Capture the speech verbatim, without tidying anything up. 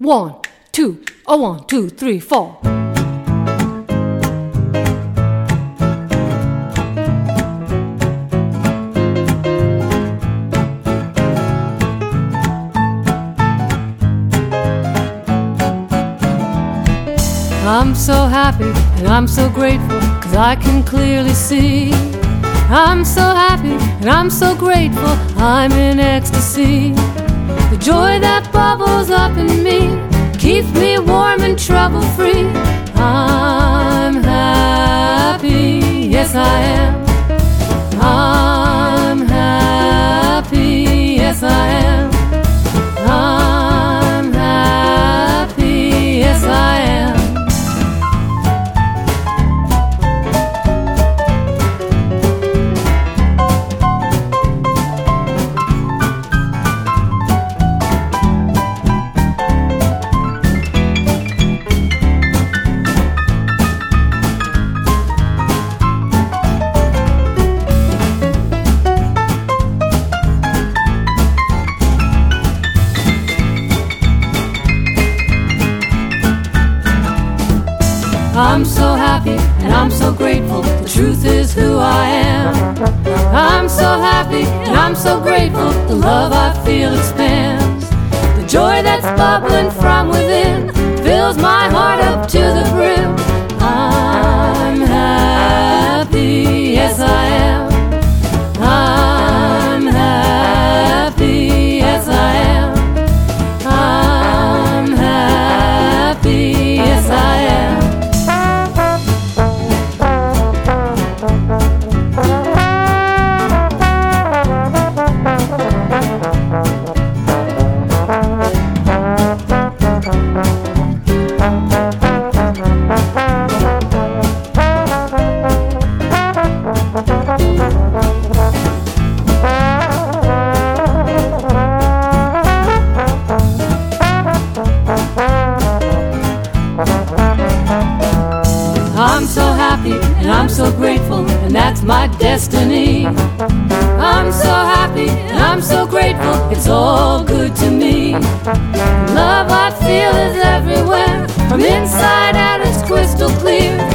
One, two, a one, two, three, four. I'm so happy and I'm so grateful, 'cause I can clearly see. I'm so happy and I'm so grateful, I'm in ecstasy. The joy that bubbles up in me keeps me warm and trouble-free. I'm happy, yes I am. I'm happy, yes I am. I'm happy, yes I am. I'm so happy and I'm so grateful, the truth is who I am. I'm so happy and I'm so grateful, the love I feel expands. The joy that's bubbling from within fills my heart up to the brim. I'm happy, yes I am. I'm happy, yes I am. I'm happy, yes I am. I'm so happy and I'm so grateful, and that's my destiny. I'm so happy and I'm so grateful, it's all good to me. The love I feel is everywhere, from inside out it's crystal clear.